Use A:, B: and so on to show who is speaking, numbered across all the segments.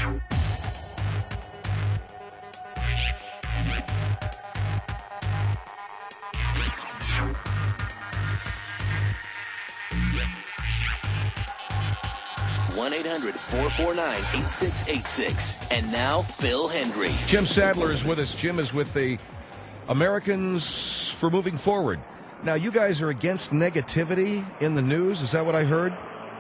A: 1-800-449-8686. And now, Phil Hendry.
B: Jim Sadler is with us. Jim is with the Americans for Moving Forward. Now, you guys are against negativity in the news. Is that what I heard?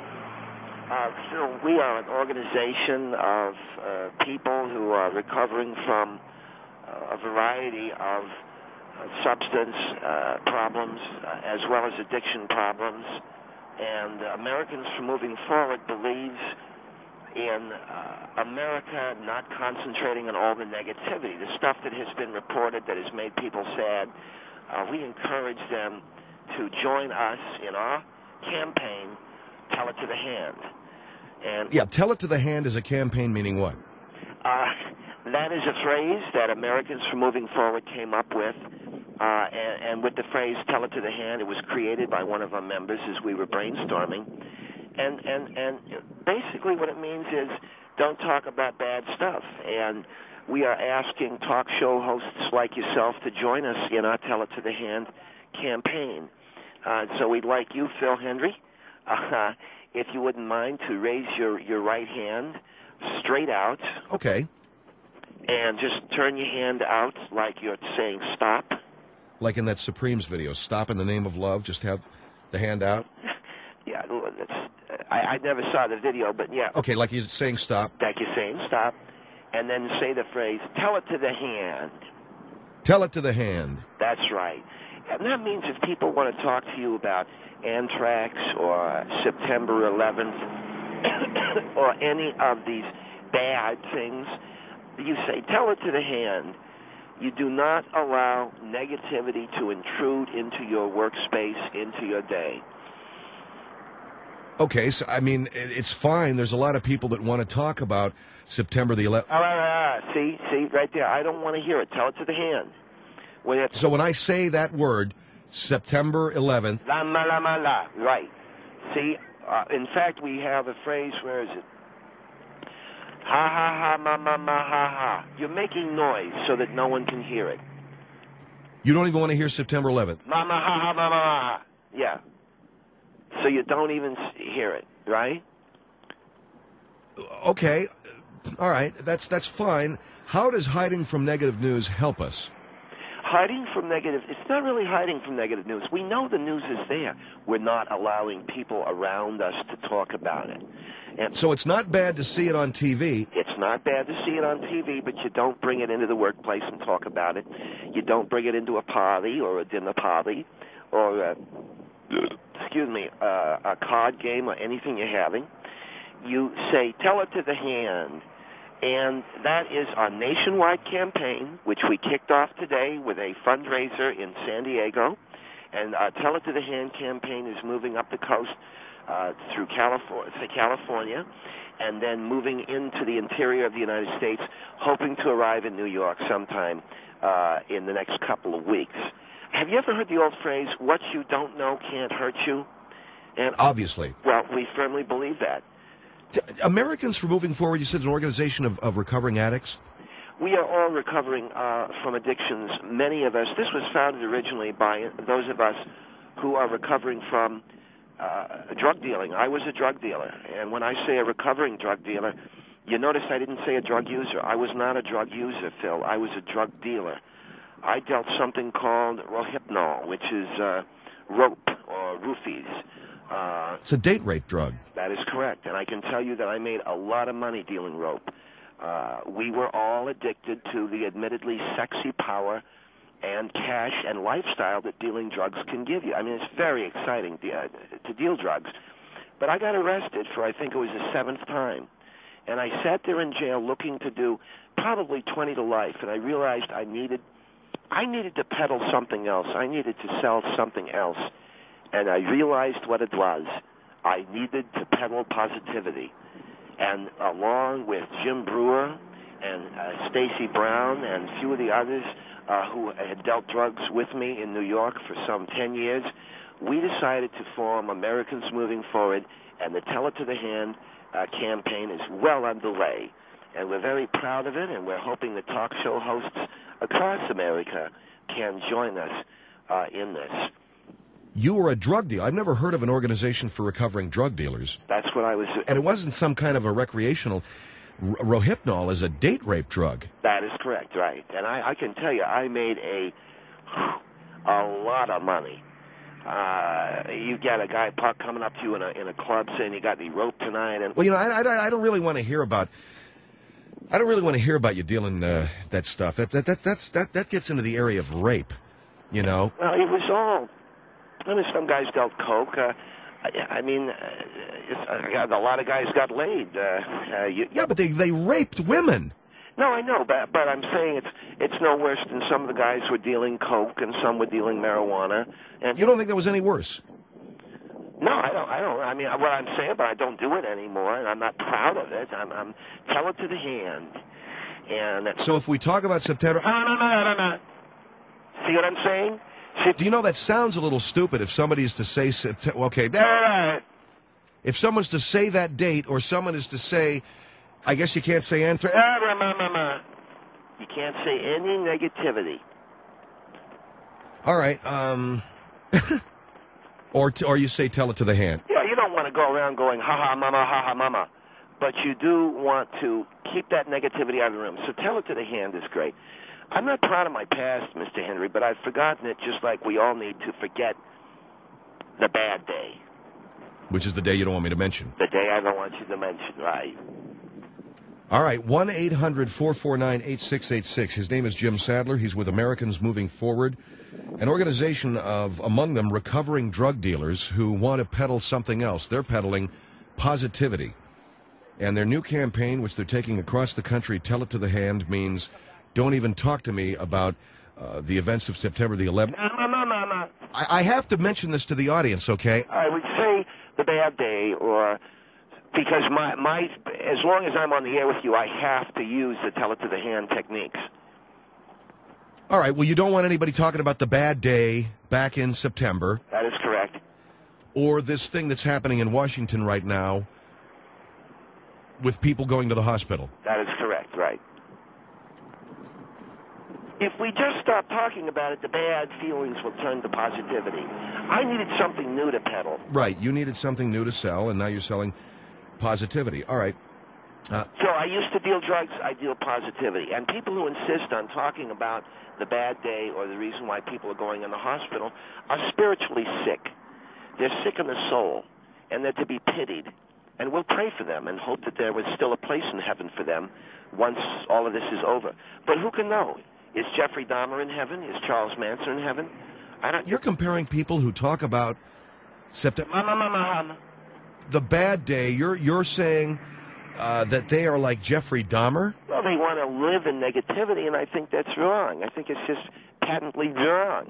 C: So we are an organization of people who are recovering from a variety of substance problems as well as addiction problems. And Americans for Moving Forward believes in America not concentrating on all the negativity, the stuff that has been reported that has made people sad. We encourage them to join us in our campaign, Tell It to the Hand. And
B: yeah, Tell It to the Hand is a campaign meaning what?
C: That is a phrase that Americans for Moving Forward came up with. And with the phrase "Tell It to the Hand," it was created by one of our members as we were brainstorming. And basically what it means is don't talk about bad stuff. And we are asking talk show hosts like yourself to join us in our Tell It to the Hand campaign. So we'd like you, Phil Hendry, if you wouldn't mind, to raise your right hand straight out.
B: Okay.
C: And just turn your hand out like you're saying stop.
B: Like in that Supremes video, stop in the name of love, just have the hand out?
C: Yeah, I never saw the video, but yeah.
B: Okay, like you're saying stop.
C: Like you're saying stop. And then say the phrase, tell it to the hand.
B: Tell it to the hand.
C: That's right. And that means if people want to talk to you about anthrax or September 11th or any of these bad things, you say, tell it to the hand. You do not allow negativity to intrude into your workspace, into your day.
B: Okay, so, I mean, it's fine. There's a lot of people that want to talk about September the 11th.
C: See, right there. I don't want to hear it. Tell it to the hand.
B: So when I say that word, September 11th...
C: La. Right. See, in fact, we have a phrase, where is it? Ha, ha, ha, ma, ma, ma, ha, ha. You're making noise so that no one can hear it.
B: You don't even want to hear September 11th?
C: Ma, ma, ha, ha, ma, ma, ha. Yeah. So you don't even hear it, right?
B: Okay. All right. That's fine. How does hiding from negative news help us?
C: Hiding from negative, it's not really hiding from negative news. We know the news is there. We're not allowing people around us to talk about it. And
B: so it's not bad to see it on TV.
C: It's not bad to see it on TV, but you don't bring it into the workplace and talk about it. You don't bring it into a party or a dinner party or a card game or anything you're having. You say, tell it to the hand. And that is our nationwide campaign, which we kicked off today with a fundraiser in San Diego. And our Tell It to the Hand campaign is moving up the coast through California, and then moving into the interior of the United States, hoping to arrive in New York sometime in the next couple of weeks. Have you ever heard the old phrase, what you don't know can't hurt you? And
B: obviously.
C: Well, we firmly believe that.
B: Americans for Moving Forward, you said, an organization of recovering addicts?
C: We are all recovering from addictions. Many of us, this was founded originally by those of us who are recovering from drug dealing. I was a drug dealer, and when I say a recovering drug dealer, you notice I didn't say a drug user. I was not a drug user, Phil. I was a drug dealer. I dealt something called Rohypnol, which is rope or roofies.
B: It's a date rape drug.
C: That is correct, and I can tell you that I made a lot of money dealing rope. We were all addicted to the admittedly sexy power and cash and lifestyle that dealing drugs can give you. I mean, it's very exciting to deal drugs. But I got arrested for, I think it was the 7th time. And I sat there in jail looking to do probably 20 to life, and I realized I needed to peddle something else. I needed to sell something else. And I realized what it was. I needed to peddle positivity. And along with Jim Brewer and Stacy Brown and a few of the others who had dealt drugs with me in New York for some 10 years, we decided to form Americans Moving Forward, and the Tell It to the Hand campaign is well underway. and we're very proud of it, and we're hoping that talk show hosts across America can join us in this.
B: You were a drug dealer. I've never heard of an organization for recovering drug dealers.
C: That's what I was...
B: And it wasn't some kind of a recreational... Rohypnol is a date rape drug.
C: That is correct, right. And I can tell you, I made a lot of money. You get a guy coming up to you in a club saying you got me roped tonight. And
B: well, I don't really want to hear about... I don't really want to hear about you dealing that stuff. That gets into the area of rape, you know?
C: Well, it was all... I mean, some guys dealt coke. I mean, a lot of guys got laid.
B: Yeah, but they raped women.
C: No, I know, but I'm saying it's no worse than some of the guys who were dealing coke and some were dealing marijuana. And
B: you don't think that was any worse?
C: No, I don't. I mean, what I'm saying, but I don't do it anymore, and I'm not proud of it. I'm tell it to the hand. And
B: so if we talk about September...
C: See what I'm saying?
B: Do you know that sounds a little stupid if somebody is to say... Okay, if someone's to say that date, or someone is to say... I guess you can't say anthrax...
C: You can't say any negativity.
B: All right, or you say tell it to the hand.
C: Yeah, you don't want to go around going, ha-ha, mama. But you do want to keep that negativity out of the room. So tell it to the hand is great. I'm not proud of my past, Mr. Henry, but I've forgotten it just like we all need to forget the bad day.
B: Which is the day you don't want me to mention.
C: The day I don't want you to mention, right.
B: All right, 1-800-449-8686. His name is Jim Sadler. He's with Americans Moving Forward, an organization of, among them, recovering drug dealers who want to peddle something else. They're peddling positivity. And their new campaign, which they're taking across the country, Tell It to the Hand, means don't even talk to me about the events of September the 11th. I have to mention this to the audience, okay?
C: I would say the bad day, or because my as long as I'm on the air with you, I have to use the tell it to the hand techniques.
B: All right, well, you don't want anybody talking about the bad day back in September.
C: That is correct.
B: Or this thing that's happening in Washington right now with people going to the hospital.
C: That is correct, right. If we just stop talking about it, the bad feelings will turn to positivity. I needed something new to peddle.
B: Right, you needed something new to sell, and now you're selling positivity. All right.
C: So I used to deal drugs, I deal positivity. And people who insist on talking about the bad day or the reason why people are going in the hospital are spiritually sick. They're sick in the soul, and they're to be pitied. And we'll pray for them and hope that there was still a place in heaven for them once all of this is over. But who can know? Is Jeffrey Dahmer in heaven? Is Charles Manson in heaven?
B: You're comparing people who talk about September... The bad day, you're saying that they are like Jeffrey Dahmer?
C: Well, they want to live in negativity, and I think that's wrong. I think it's just patently wrong.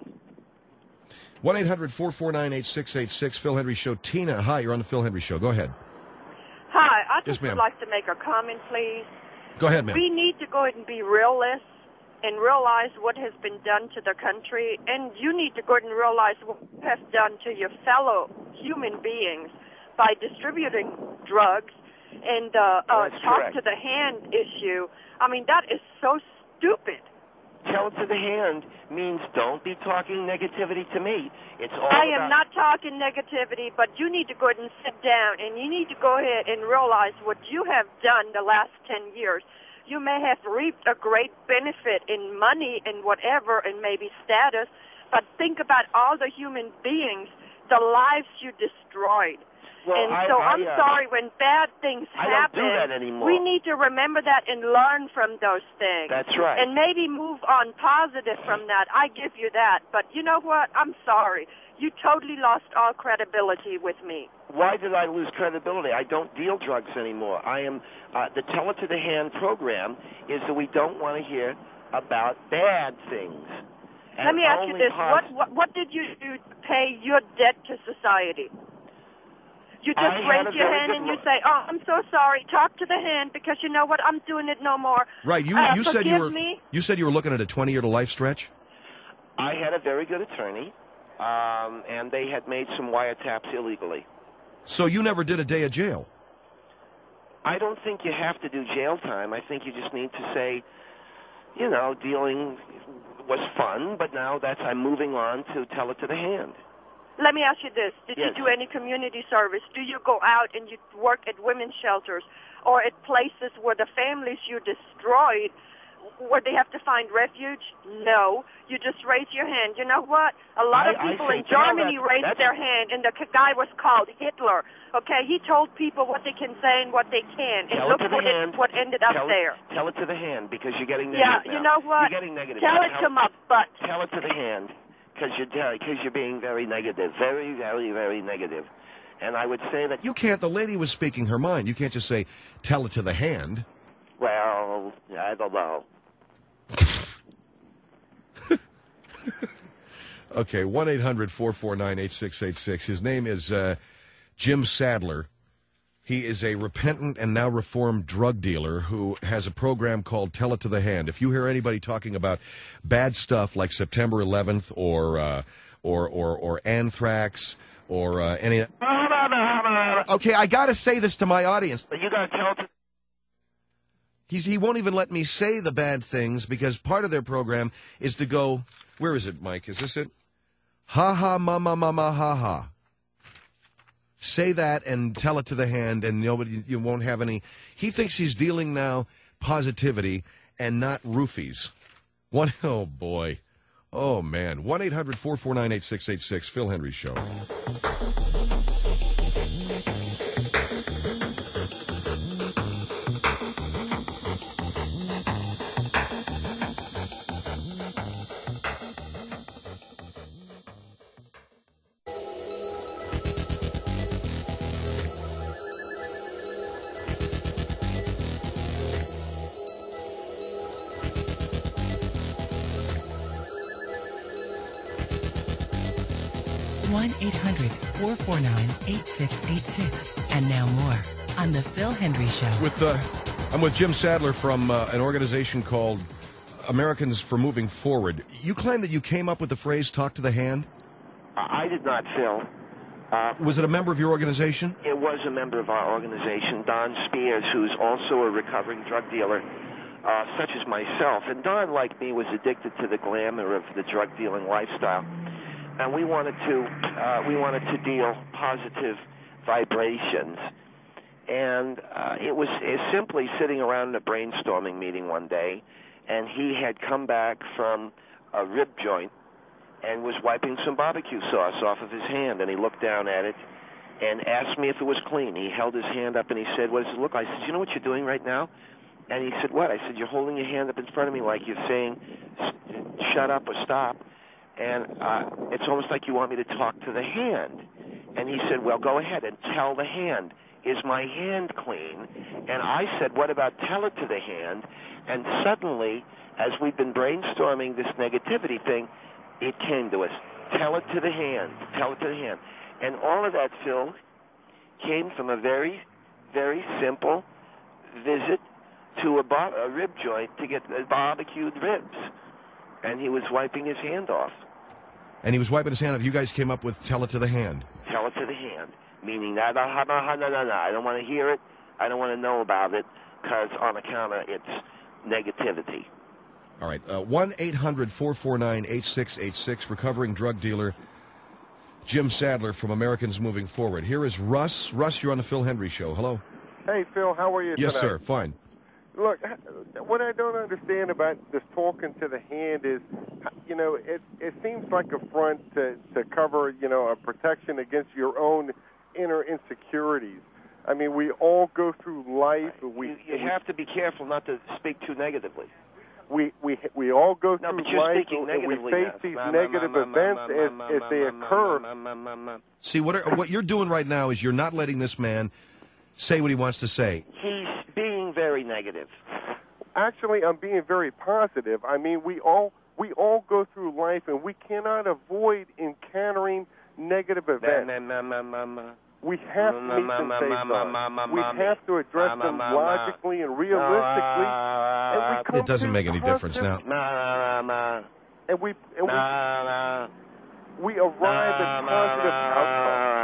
B: 1-800-449-8686, Phil Hendry Show. Tina, hi, you're on the Phil Hendry Show. Go ahead.
D: Hi, I
B: Yes,
D: just
B: ma'am.
D: would like to make a comment, please.
B: Go ahead, ma'am.
D: We need to go ahead and be realists and realize what has been done to the country, and you need to go ahead and realize what you have done to your fellow human beings by distributing drugs and talk to the hand issue. I mean, that is so stupid.
C: Tell it to the hand means don't be talking negativity to me. It's all
D: I am not talking negativity, but you need to go ahead and sit down, and you need to go ahead and realize what you have done the last 10 years. You may have reaped a great benefit in money and whatever and maybe status, but think about all the human beings, the lives you destroyed.
C: Well,
D: and so I'm sorry, when bad things happen,
C: I don't do that anymore.
D: we need to remember that and learn from those things.
C: That's right.
D: And maybe move on positive from that. I give you that. But you know what? I'm sorry. You totally lost all credibility with me.
C: Why did I lose credibility? I don't deal drugs anymore. I am the Tell It to the Hand program is that we don't want to hear about bad things.
D: Let me ask you this. What did you do to pay your debt to society? You just raise your hand and you say, "Oh, I'm so sorry. Talk to the hand because you know what? I'm doing it no more."
B: Right. You said you said you were looking at a 20-year to life stretch.
C: I had a very good attorney, and they had made some wiretaps illegally.
B: So you never did a day of jail?
C: I don't think you have to do jail time. I think you just need to say, you know, dealing was fun, but now I'm moving on to tell it to the hand.
D: Let me ask you this. Did
C: Yes.
D: you do any community service? Do you go out and you work at women's shelters or at places where the families you destroyed, where they have to find refuge? No. You just raise your hand. You know what? A lot of people in Germany raised their hand, and the guy was called Hitler. Okay? He told people what they can say and what they can. And look what ended up there.
C: Tell it to the hand, because you're getting negative now.
D: You know what?
C: You're getting negative.
D: Tell it to my butt.
C: Tell it to the hand, because you're being very negative. Very, very, very negative. And I would say that...
B: You can't. The lady was speaking her mind. You can't just say, tell it to the hand.
C: Well, I don't know.
B: Okay, 1-800-449-8686. His name is Jim Sadler. He is a repentant and now reformed drug dealer who has a program called Tell It to the Hand. If you hear anybody talking about bad stuff like September 11th or anthrax or any... Okay, I got to say this to my audience.
C: But you got to tell it to...
B: He won't even let me say the bad things because part of their program is to go, where is it, Mike? Is this it? Ha ha, ma ma ma ma ha ha. Say that and tell it to the hand, and you won't have any. He thinks he's dealing now positivity and not roofies. Oh boy. Oh man. 1-800-449-8686. Phil Hendry Show.
E: One 1-800-449-8686. And now more on The Phil Hendry Show.
B: I'm with Jim Sadler from an organization called Americans for Moving Forward. You claim that you came up with the phrase, talk to the hand?
C: I did not, Phil.
B: Was it a member of your organization?
C: It was a member of our organization, Don Spears, who's also a recovering drug dealer, such as myself. And Don, like me, was addicted to the glamour of the drug dealing lifestyle. And we wanted to deal positive vibrations. And it was simply sitting around in a brainstorming meeting one day, and he had come back from a rib joint and was wiping some barbecue sauce off of his hand, and he looked down at it and asked me if it was clean. He held his hand up and he said, "What does it look like?" I said, "You know what you're doing right now?" And he said, "What?" I said, "You're holding your hand up in front of me like you're saying, shut up or stop. And it's almost like you want me to talk to the hand." And he said, "Well, go ahead and tell the hand, is my hand clean?" And I said, "What about tell it to the hand?" And suddenly, as we've been brainstorming this negativity thing, it came to us. Tell it to the hand. Tell it to the hand. And all of that, Phil, came from a very, very simple visit to a rib joint to get barbecued ribs. And he was wiping his hand off.
B: And he was wiping his hand off. You guys came up with tell it to the hand.
C: Tell it to the hand. Meaning, I don't want to hear it. I don't want to know about it, because on account of its negativity.
B: All right. 1-800-449-8686. Recovering drug dealer Jim Sadler from Americans Moving Forward. Here is Russ. Russ, you're on the Phil Hendry Show. Hello.
F: Hey, Phil. How are you
B: Yes,
F: tonight?
B: sir. Fine.
F: Look, what I don't understand about this talking to the hand is, you know, it seems like a front to cover, you know, a protection against your own inner insecurities. I mean, we all go through life.
C: You have to be careful not to speak too negatively.
F: We all go through
C: but you're
F: life,
C: speaking
F: and we
C: negatively
F: face
C: now.
F: these negative events as they occur.
B: See, what you're doing right now is you're not letting this man say what he wants to say.
C: He's being very negative.
F: Actually, I'm being very positive. I mean, we all go through life, and we cannot avoid encountering negative events. We have to meet them face on. We have to address them logically and realistically. And
B: It doesn't make any difference now.
F: And we arrive at positive outcomes.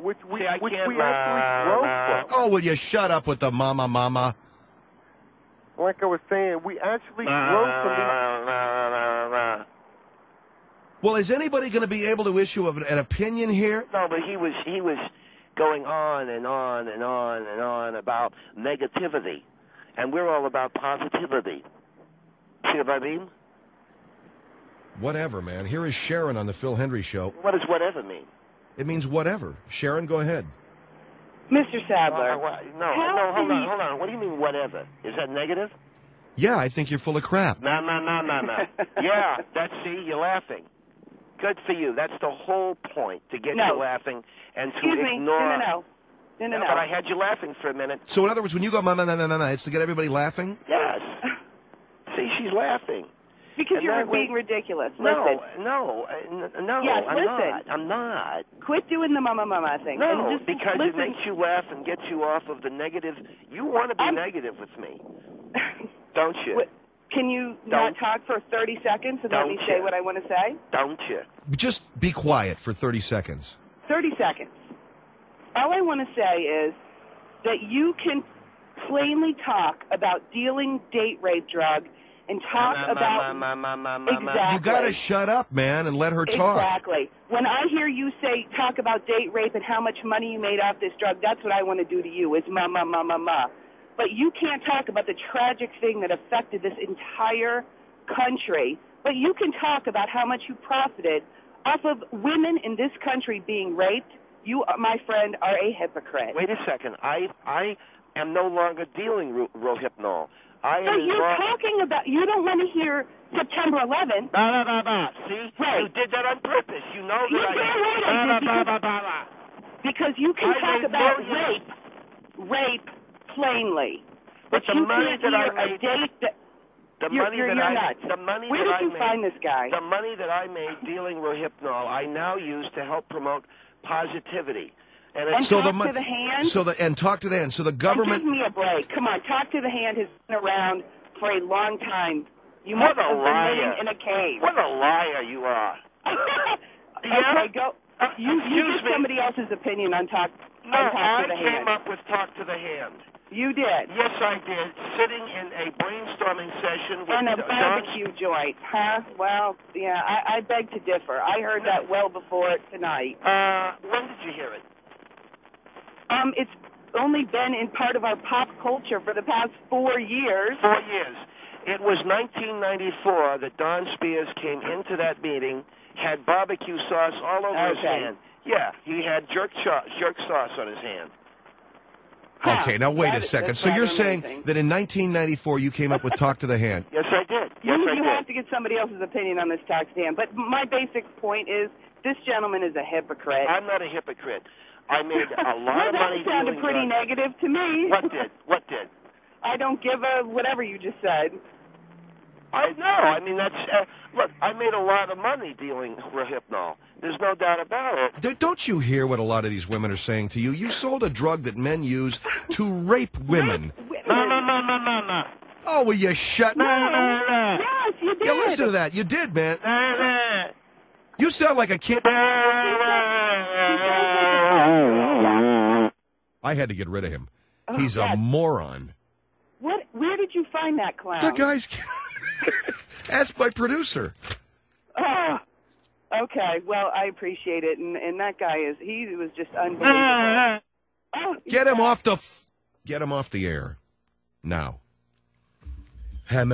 F: which we
C: See, I
F: actually
C: can't-
F: grow from.
B: Oh, will you shut up with the mama?
F: Like I was saying, we actually grow from these.
B: Well, is anybody going to be able to issue an opinion here?
C: No, but he was going on and on and on and on about negativity, and we're all about positivity. See what I mean?
B: Whatever, man. Here is Sharon on the Phil Hendry Show.
C: What does whatever mean?
B: It means whatever. Sharon, go ahead.
G: Mr. Sadler.
C: No, hold on. What do you mean whatever? Is that negative?
B: Yeah, I think you're full of crap.
C: No. Yeah, see, you're laughing. Good for you. That's the whole point, to get you laughing and to ignore.
G: No.
C: But I had you laughing for a minute.
B: So in other words, when you go mama, it's to get everybody laughing?
C: Yes. See, she's laughing.
G: Because you're being ridiculous.
C: No,
G: Yes,
C: I'm not.
G: Quit doing the mama thing.
C: No,
G: and just
C: because
G: listen.
C: it makes you laugh and gets you off of the negative. You want to be negative with me, don't you?
G: Can you not talk for 30 seconds and let me say what I want to say?
C: Don't you?
B: Just be quiet for 30 seconds.
G: 30 seconds. All I want to say is that you can plainly talk about dealing date rape drug and talk about... Exactly.
B: You got to shut up, man, and let her talk.
G: Exactly. When I hear you say, talk about date rape and how much money you made off this drug, that's what I want to do to you, is ma. But you can't talk about the tragic thing that affected this entire country. But you can talk about how much you profited off of women in this country being raped. You, my friend, are a hypocrite.
C: Wait a second. I am no longer dealing Rohypnol.
G: You're talking about, you don't want to hear September 11th.
C: No. See?
G: Right.
C: You did that on purpose. You know that
G: because you can talk about rape plainly. But you can't hear a date that... You're nuts. Where did you find this guy?
C: The money that I made dealing Rohypnol, I now use to help promote positivity. And
G: talk to the hand?
B: And talk to the hand. So the government...
G: Give me a break. Come on, Talk to the Hand has been around for a long time. You
C: what
G: must have been living in a cave.
C: What a liar you are.
G: Okay, go. You give somebody else's opinion on Talk to the Hand.
C: I came up with Talk to the Hand.
G: You did?
C: Yes, I did. Sitting in a brainstorming session with
G: and a barbecue joint, huh? Well, yeah, I beg to differ. I heard that well before tonight.
C: When did you hear it?
G: It's only been in part of our pop culture for the past 4 years.
C: 4 years. It was 1994 that Don Spears came into that meeting, had barbecue sauce all over his hand. Yeah, he had jerk sauce on his hand.
B: Okay, now wait a second. So you're saying that in 1994 you came up with Talk to the Hand?
C: Yes, I did. Yes, I did.
G: You have to get somebody else's opinion on this Talk to the Hand. But my basic point is this gentleman is a hypocrite.
C: I'm not a hypocrite. I made a lot of money.
G: That sounded pretty negative to me.
C: What did?
G: I don't give a whatever you just said.
C: I know. I mean, that's... look, I made a lot of money dealing Rohypnol. There's no doubt about it.
B: Don't you hear what a lot of these women are saying to you? You sold a drug that men use to rape women.
C: No.
B: Oh, will you shut...
G: No. Yes, you did.
B: Yeah, listen to that. You did, man. You sound like a kid. I had to get rid of him. He's a moron.
G: Where did you find that clown?
B: The guy's... Ask my producer.
G: Oh, okay. Well, I appreciate it. And that guy he was just unbelievable.
B: Get him off the air. Now.
C: Am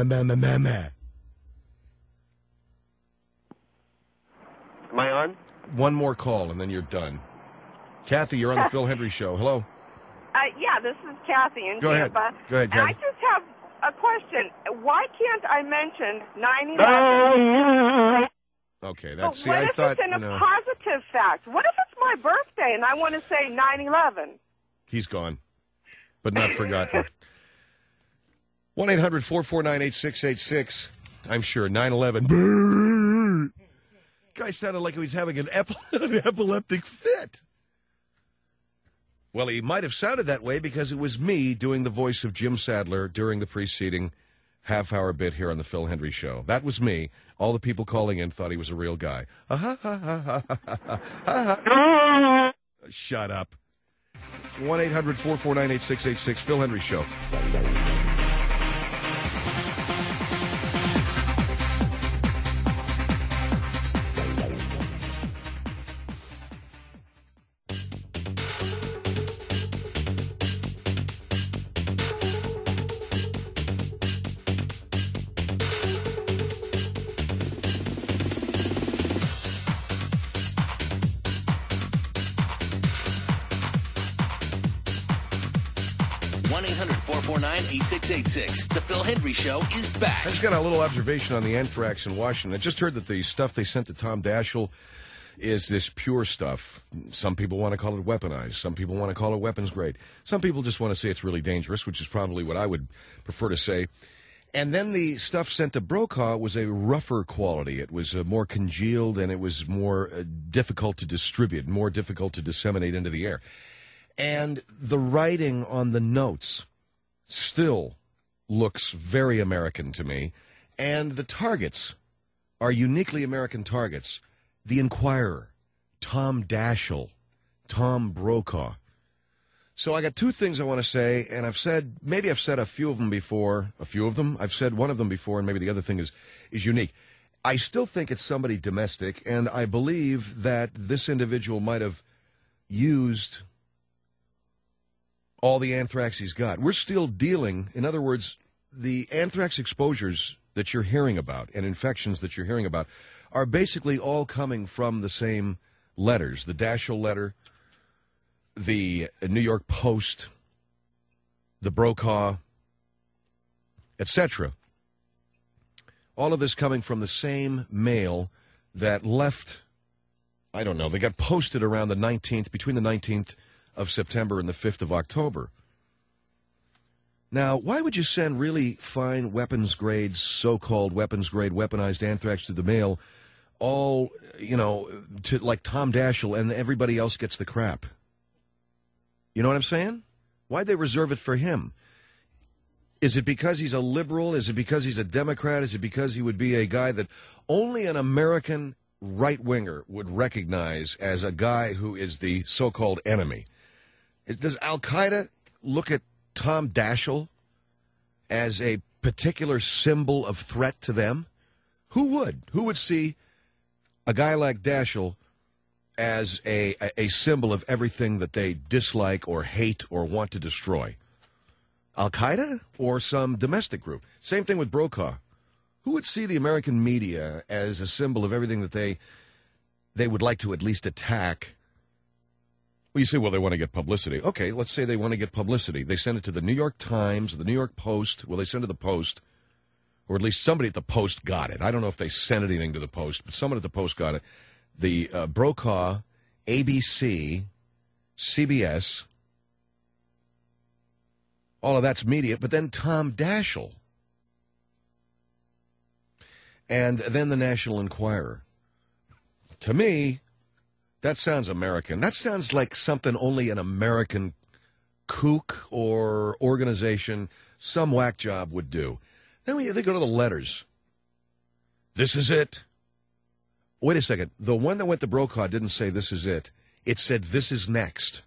C: I on?
B: One more call, and then you're done. Kathy, you're on the Phil Hendry Show. Hello.
D: Yeah, this is Kathy in
B: Go ahead.
D: Tampa.
B: Go ahead, Kathy.
D: I just have a question. Why can't I mention 9/11?
B: Okay, that's...
D: What if it's in a positive fact? What if it's my birthday and I want to say 9/11?
B: He's gone, but not forgotten. 1-800-449-8686. I'm sure 9/11. Guy sounded like he was having an epileptic fit. Well, he might have sounded that way because it was me doing the voice of Jim Sadler during the preceding half-hour bit here on the Phil Hendry Show. That was me. All the people calling in thought he was a real guy. Shut up. 1-800-449-8686, Phil Hendry Show.
A: The Phil Hendry Show is back.
B: I just got a little observation on the anthrax in Washington. I just heard that the stuff they sent to Tom Daschle is this pure stuff. Some people want to call it weaponized. Some people want to call it weapons grade. Some people just want to say it's really dangerous, which is probably what I would prefer to say. And then the stuff sent to Brokaw was a rougher quality. It was more congealed, and it was more difficult to distribute, more difficult to disseminate into the air. And the writing on the notes still looks very American to me. And the targets are uniquely American targets. The Inquirer, Tom Daschle, Tom Brokaw. So I got two things I want to say, and I've said a few of them before. I've said one of them before, and maybe the other thing is unique. I still think it's somebody domestic, and I believe that this individual might have used all the anthrax he's got. We're still dealing, in other words, the anthrax exposures that you're hearing about and infections that you're hearing about are basically all coming from the same letters. The Daschle letter, the New York Post, the Brokaw, etc. All of this coming from the same mail that left, I don't know, they got posted around the 19th, between the 19th of September and the 5th of October. Now, why would you send really fine weapons grade, so-called weapons grade, weaponized anthrax to the mail, all, to like Tom Daschle, and everybody else gets the crap? You know what I'm saying? Why'd they reserve it for him? Is it because he's a liberal? Is it because he's a Democrat? Is it because he would be a guy that only an American right-winger would recognize as a guy who is the so-called enemy? Does Al-Qaeda look at Tom Daschle as a particular symbol of threat to them? Who would? Who would see a guy like Daschle as a symbol of everything that they dislike or hate or want to destroy? Al-Qaeda or some domestic group? Same thing with Brokaw. Who would see the American media as a symbol of everything that they would like to at least attack? Well, you say, well, they want to get publicity. Okay, let's say they want to get publicity. They send it to the New York Times, the New York Post. Well, they send it to the Post, or at least somebody at the Post got it. I don't know if they sent anything to the Post, but someone at the Post got it. The Brokaw, ABC, CBS, all of that's media, but then Tom Daschle. And then the National Enquirer. To me, that sounds American. That sounds like something only an American kook or organization, some whack job would do. Then they go to the letters. This is it. Wait a second. The one that went to Brokaw didn't say this is it. It said this is next.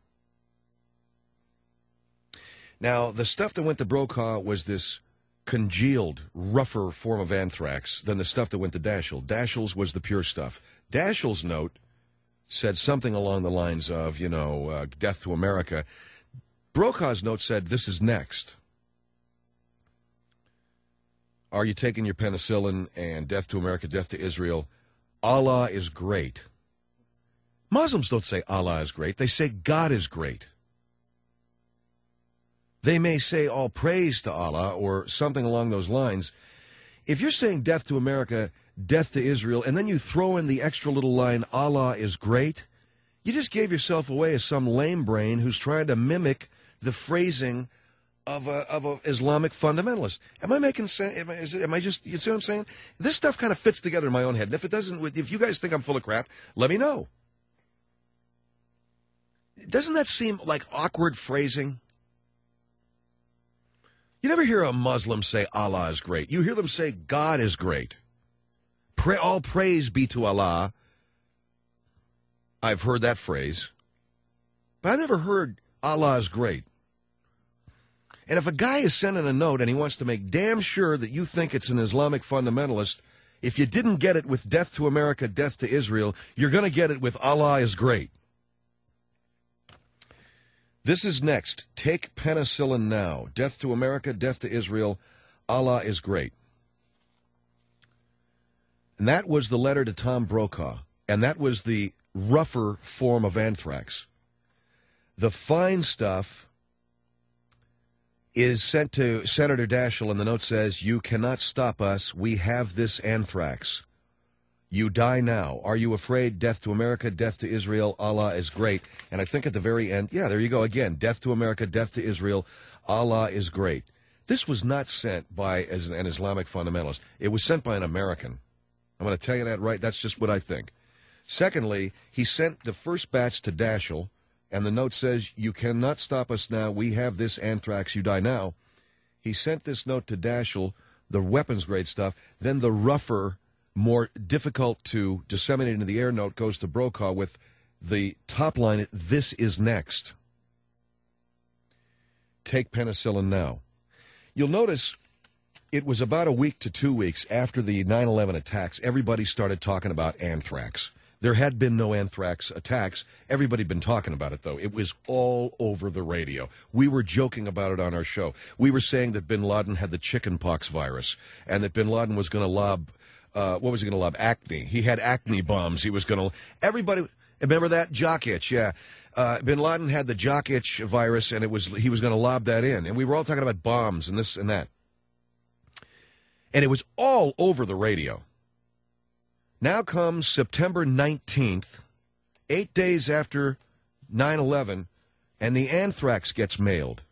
B: Now, the stuff that went to Brokaw was this congealed, rougher form of anthrax than the stuff that went to Daschle. Daschle's was the pure stuff. Daschle's note said something along the lines of, death to America. Brokaw's note said, this is next. Are you taking your penicillin? And death to America, death to Israel. Allah is great. Muslims don't say Allah is great. They say God is great. They may say all praise to Allah or something along those lines. If you're saying death to America, death to Israel, and then you throw in the extra little line, Allah is great, you just gave yourself away as some lame brain who's trying to mimic the phrasing of a Islamic fundamentalist. Am I making sense? Am I just, you see what I'm saying? This stuff kind of fits together in my own head. And if it doesn't, if you guys think I'm full of crap, let me know. Doesn't that seem like awkward phrasing? You never hear a Muslim say Allah is great. You hear them say God is great. All praise be to Allah. I've heard that phrase. But I never heard Allah is great. And if a guy is sending a note and he wants to make damn sure that you think it's an Islamic fundamentalist, if you didn't get it with death to America, death to Israel, you're going to get it with Allah is great. This is next. Take penicillin now. Death to America, death to Israel, Allah is great. And that was the letter to Tom Brokaw. And that was the rougher form of anthrax. The fine stuff is sent to Senator Daschle, and the note says, "You cannot stop us. We have this anthrax. You die now. Are you afraid? Death to America, death to Israel, Allah is great." And I think at the very end, yeah, there you go again. Death to America, death to Israel, Allah is great. This was not sent by as an Islamic fundamentalist. It was sent by an American. I'm going to tell you that right. That's just what I think. Secondly, he sent the first batch to Daschle, and the note says, "You cannot stop us now. We have this anthrax. You die now." He sent this note to Daschle, the weapons-grade stuff. Then the rougher, more difficult to disseminate into the air note goes to Brokaw with the top line, "This is next. Take penicillin now." You'll notice it was about a week to 2 weeks after the 9/11 attacks, everybody started talking about anthrax. There had been no anthrax attacks. Everybody had been talking about it, though. It was all over the radio. We were joking about it on our show. We were saying that bin Laden had the chickenpox virus and that bin Laden was going to lob, what was he going to lob? Acne. He had acne bombs. He was going to, everybody, remember that? Jock itch, yeah. Bin Laden had the jock itch virus, and he was going to lob that in. And we were all talking about bombs and this and that. And it was all over the radio. Now comes September 19th, 8 days after 9/11, and the anthrax gets mailed.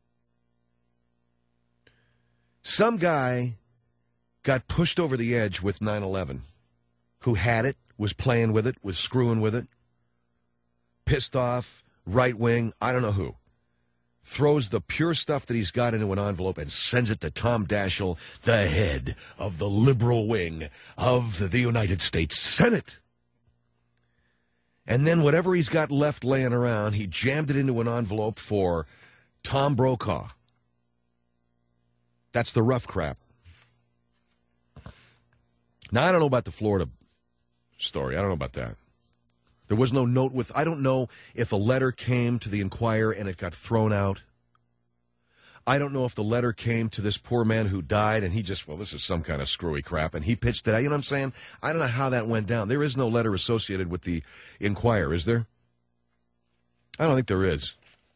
B: Some guy got pushed over the edge with 9/11, who had it, was playing with it, was screwing with it, pissed off, right wing, I don't know who. Throws the pure stuff that he's got into an envelope and sends it to Tom Daschle, the head of the liberal wing of the United States Senate. And then whatever he's got left laying around, he jammed it into an envelope for Tom Brokaw. That's the rough crap. Now, I don't know about the Florida story. I don't know about that. There was no note with, I don't know if a letter came to the Inquirer and it got thrown out. I don't know if the letter came to this poor man who died and he just, well, this is some kind of screwy crap, and he pitched it out. You know what I'm saying? I don't know how that went down. There is no letter associated with the Inquirer, is there? I don't think there is.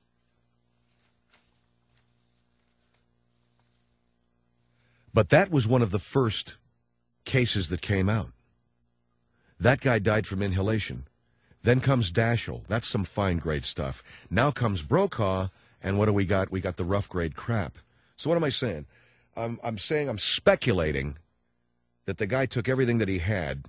B: But that was one of the first cases that came out. That guy died from inhalation. Then comes Daschle. That's some fine-grade stuff. Now comes Brokaw, and what do we got? We got the rough-grade crap. So what am I saying? I'm saying I'm speculating that the guy took everything that he had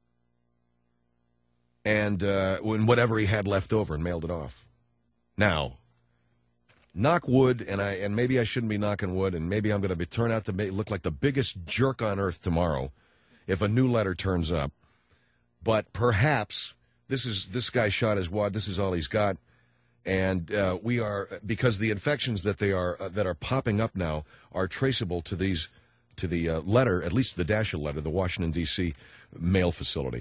B: and whatever he had left over and mailed it off. Now, knock wood, and maybe I shouldn't be knocking wood, and maybe I'm going to turn out to look like the biggest jerk on earth tomorrow if a new letter turns up. But perhaps this guy shot his wad. This is all he's got, and we are, because the infections that are popping up now are traceable to the letter, at least the Daschle letter, the Washington D.C. mail facility.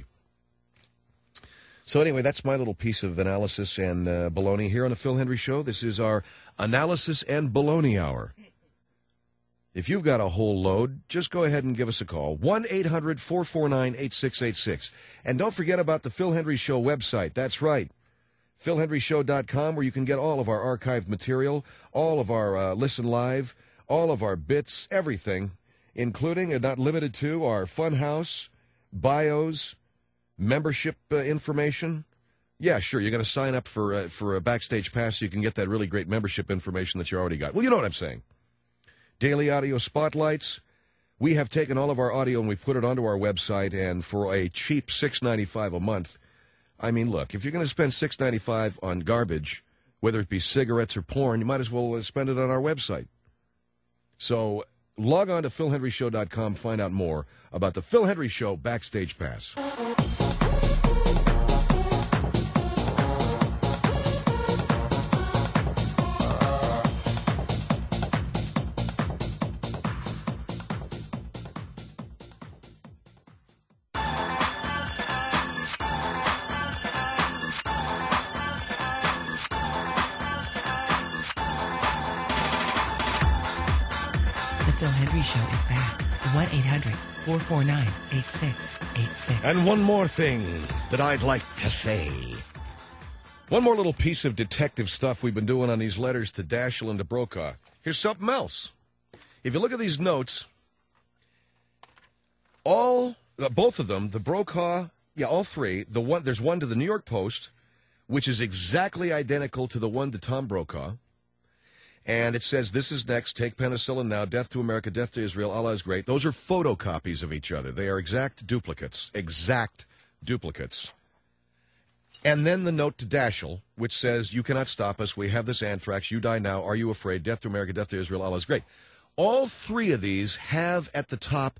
B: So anyway, that's my little piece of analysis and baloney here on the Phil Hendrie Show. This is our analysis and baloney hour. If you've got a whole load, just go ahead and give us a call. 1-800-449-8686. And don't forget about the Phil Hendrie Show website. That's right. PhilHendrieShow.com, where you can get all of our archived material, all of our Listen Live, all of our bits, everything, including and not limited to our Funhouse, bios, membership information. Yeah, sure, you're going to sign up for a Backstage Pass so you can get that really great membership information that you already got. Well, you know what I'm saying. Daily audio spotlights. We have taken all of our audio and we put it onto our website, and for a cheap $6.95 a month, I mean, look, if you're going to spend $6.95 on garbage, whether it be cigarettes or porn, you might as well spend it on our website. So log on to PhilHendrieShow.com, find out more about the Phil Hendrie Show Backstage Pass.
E: Phil Hendry Show is back. 1-800-449-8686.
B: And one more thing that I'd like to say. One more little piece of detective stuff we've been doing on these letters to Daschle and to Brokaw. Here's something else. If you look at these notes, both of them, the Brokaw, all three, there's one to the New York Post, which is exactly identical to the one to Tom Brokaw. And it says, this is next, take penicillin now, death to America, death to Israel, Allah is great. Those are photocopies of each other. They are exact duplicates. And then the note to Daschle, which says, you cannot stop us, we have this anthrax, you die now, are you afraid, death to America, death to Israel, Allah is great. All three of these have at the top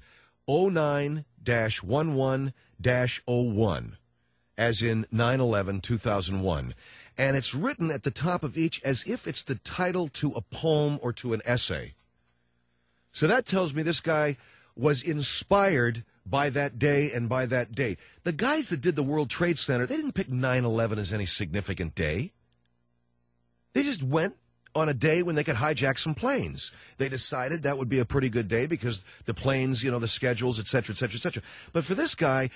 B: 09-11-01, as in 9/11-2001. And it's written at the top of each as if it's the title to a poem or to an essay. So that tells me this guy was inspired by that day and by that date. The guys that did the World Trade Center, they didn't pick 9/11 as any significant day. They just went on a day when they could hijack some planes. They decided that would be a pretty good day because the planes, the schedules, et cetera, et cetera, et cetera. But for this guy,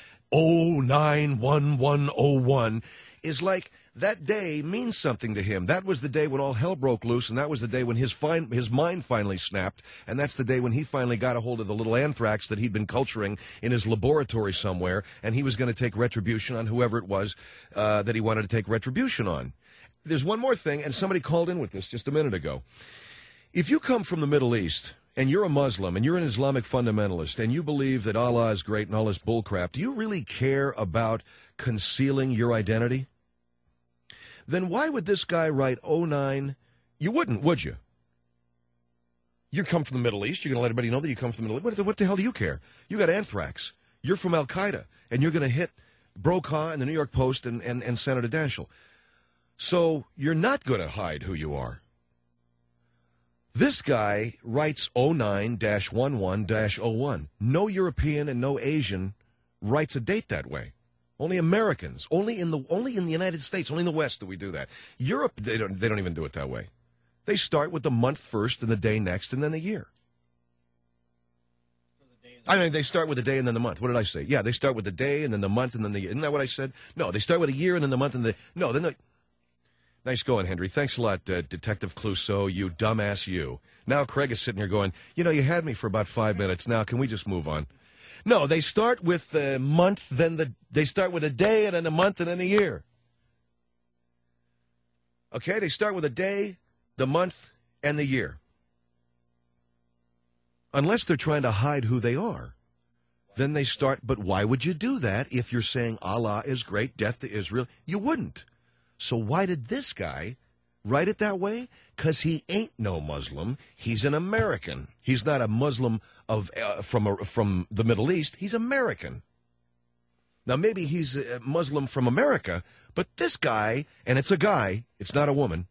B: 09-11-01 is like that day means something to him. That was the day when all hell broke loose, and that was the day when his mind finally snapped, and that's the day when he finally got a hold of the little anthrax that he'd been culturing in his laboratory somewhere, and he was going to take retribution on whoever it was that he wanted to take retribution on. There's one more thing, and somebody called in with this just a minute ago. If you come from the Middle East, and you're a Muslim, and you're an Islamic fundamentalist, and you believe that Allah is great and all this bullcrap, do you really care about concealing your identity? Then why would this guy write 09? You wouldn't, would you? You come from the Middle East. You're going to let everybody know that you come from the Middle East. What the hell do you care? You got anthrax. You're from Al-Qaeda, and you're going to hit Brokaw and the New York Post and Senator Daschle. So you're not going to hide who you are. This guy writes 09-11-01. No European and no Asian writes a date that way. Only Americans, only in the United States, only in the West do we do that. Europe, they don't even do it that way. They start with the month first and the day next and then the year. I mean, they start with the day and then the month. What did I say? Yeah, they start with the day and then the month and then the year. Isn't that what I said? No, they start with a year and then the month and Nice going, Henry. Thanks a lot, Detective Clouseau, you dumbass you. Now Craig is sitting here going, you had me for about 5 minutes. Now, can we just move on? No, they start with the month, they start with a day, and then a month, and then a year. Okay, they start with a day, the month, and the year. Unless they're trying to hide who they are. Then they start, but why would you do that if you're saying Allah is great, death to Israel? You wouldn't. So why did this guy write it that way? Because he ain't no Muslim. He's an American. He's not a Muslim from the Middle East. He's American. Now, maybe he's a Muslim from America, but this guy, and it's a guy, it's not a woman,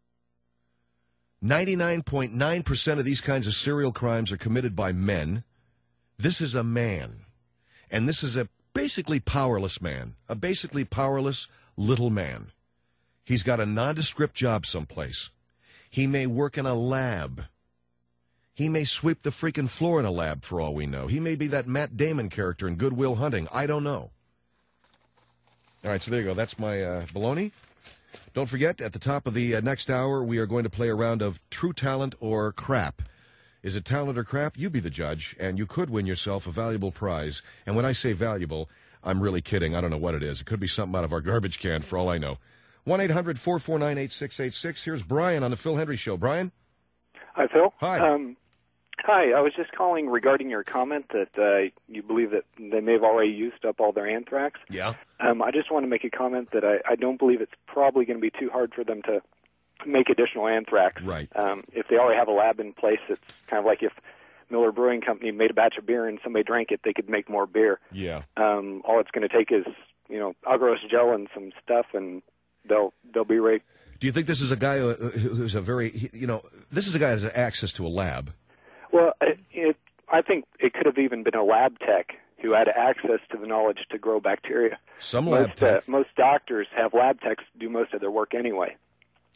B: 99.9% of these kinds of serial crimes are committed by men. This is a man. And this is a basically powerless man, a basically powerless little man. He's got a nondescript job someplace. He may work in a lab. He may sweep the freaking floor in a lab for all we know. He may be that Matt Damon character in Good Will Hunting. I don't know. All right, so there you go. That's my baloney. Don't forget, at the top of the next hour, we are going to play a round of True Talent or Crap. Is it talent or crap? You be the judge, and you could win yourself a valuable prize. And when I say valuable, I'm really kidding. I don't know what it is. It could be something out of our garbage can for all I know. 1-800-449-8686. Here's Brian on the Phil Hendry Show. Brian?
H: Hi, Phil.
B: Hi.
H: Hi, I was just calling regarding your comment that you believe that they may have already used up all their anthrax.
B: Yeah.
H: I just want to make a comment that I don't believe it's probably going to be too hard for them to make additional anthrax.
B: Right.
H: If they already have a lab in place, it's kind of like if Miller Brewing Company made a batch of beer and somebody drank it, they could make more beer.
B: Yeah.
H: All it's going to take is, agarose gel and some stuff, and they'll be ready.
B: Do you think this is a guy who's a very, this is a guy who has access to a lab?
H: Well, I think it could have even been a lab tech who had access to the knowledge to grow bacteria.
B: Lab tech.
H: Most doctors have lab techs do most of their work anyway.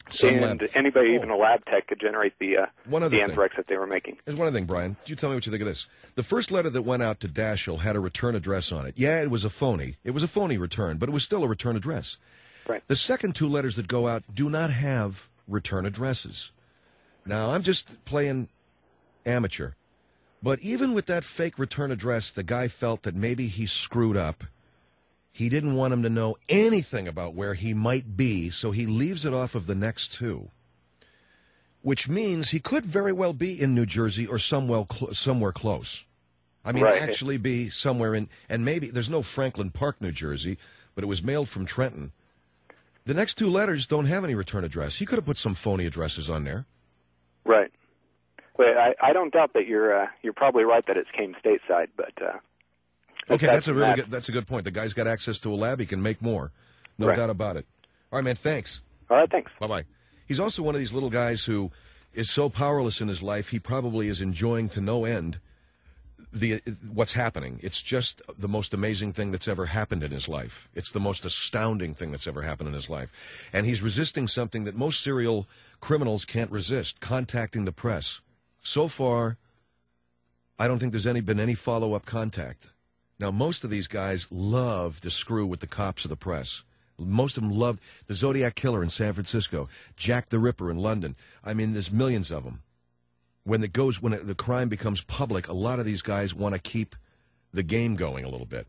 H: Anybody, even a lab tech, could generate the
B: thing.
H: anthrax that they were making.
B: There's one other thing, Brian. You tell me what you think of this. The first letter that went out to Daschle had a return address on it. Yeah, it was a phony. It was a phony return, but it was still a return address.
H: Right.
B: The second two letters that go out do not have return addresses. Now, I'm just playing amateur. But even with that fake return address, the guy felt that maybe he screwed up. He didn't want him to know anything about where he might be, so he leaves it off of the next two, which means he could very well be in New Jersey or somewhere close. I mean, actually be somewhere in, and maybe there's no Franklin Park, New Jersey, but it was mailed from Trenton. The next two letters don't have any return address. He could have put some phony addresses on there.
H: Right. Well, I don't doubt that you're probably right that it came stateside, but
B: okay, that's a good point. The guy's got access to a lab; he can make more, no doubt about it. All right, man. Thanks.
H: All right, thanks.
B: Bye-bye. He's also one of these little guys who is so powerless in his life. He probably is enjoying to no end what's happening. It's just the most amazing thing that's ever happened in his life. It's the most astounding thing that's ever happened in his life, and he's resisting something that most serial criminals can't resist: contacting the press. So far, I don't think there's been any follow-up contact. Now, most of these guys love to screw with the cops of the press. Most of them love the Zodiac Killer in San Francisco, Jack the Ripper in London. I mean, there's millions of them. When the crime becomes public, a lot of these guys want to keep the game going a little bit.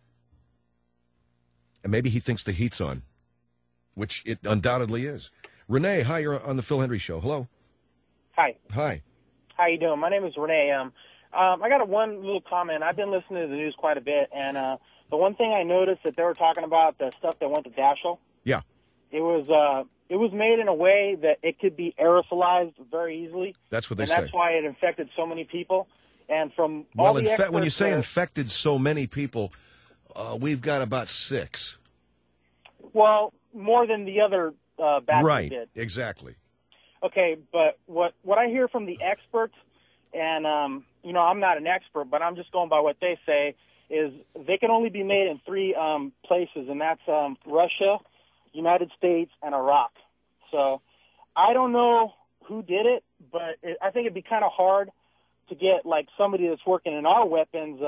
B: And maybe he thinks the heat's on, which it undoubtedly is. Renee, hi, you're on the Phil Hendrie Show. Hello.
I: Hi.
B: Hi.
I: How you doing? My name is Renee. I got one little comment. I've been listening to the news quite a bit, and the one thing I noticed that they were talking about, the stuff that went to Daschle.
B: Yeah.
I: It was made in a way that it could be aerosolized very easily.
B: That's what they say.
I: And that's why it infected so many people. And from all the experts,
B: when you say infected so many people, we've got about 6.
I: Well, more than the other batches
B: right.
I: did.
B: Exactly.
I: Okay, but what I hear from the experts, and I'm not an expert, but I'm just going by what they say, is they can only be made in 3 places, and that's Russia, United States, and Iraq. So I don't know who did it, but I think it'd be kind of hard to get like somebody that's working in our weapons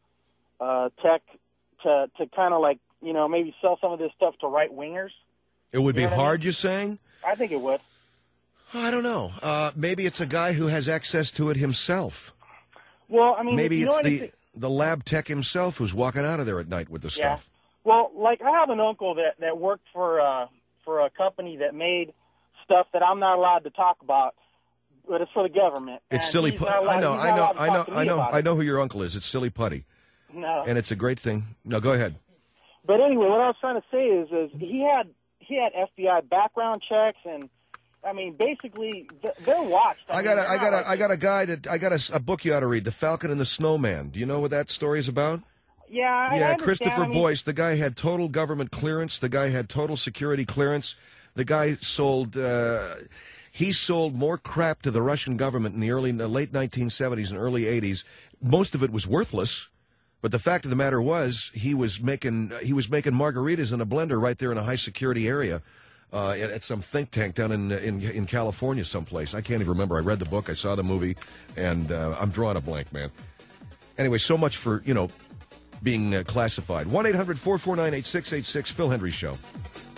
I: tech to kind of like maybe sell some of this stuff to right wingers.
B: It would be hard, you're saying?
I: I think it would.
B: I don't know. Maybe it's a guy who has access to it himself.
I: Well, I mean,
B: maybe it's the lab tech himself who's walking out of there at night with the stuff.
I: Well, like I have an uncle that worked for a company that made stuff that I'm not allowed to talk about, but it's for the government.
B: It's silly putty. I know who your uncle is. It's silly putty.
I: No.
B: And it's a great thing. No, go ahead.
I: But anyway, what I was trying to say is he had FBI background checks, and I mean, basically, they're watched. I got
B: a book you ought to read, The Falcon and the Snowman. Do you know what that story is about?
I: Yeah, I
B: Christopher Boyce. The guy had total government clearance. The guy had total security clearance. The guy sold more crap to the Russian government in the late 1970s and early 80s. Most of it was worthless. But the fact of the matter was, he was making margaritas in a blender right there in a high security area. At some think tank down in California someplace. I can't even remember. I read the book, I saw the movie, and I'm drawing a blank, man. Anyway, so much for, being classified. 1-800-449-8686, Phil Hendrie Show.